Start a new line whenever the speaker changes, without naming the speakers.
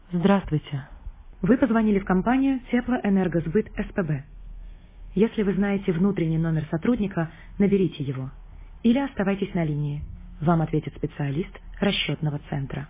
Здравствуйте. Вы позвонили в компанию Теплоэнергосбыт СПБ. Если вы знаете внутренний номер сотрудника, наберите его. Или оставайтесь на линии. Вам ответит специалист расчетного центра.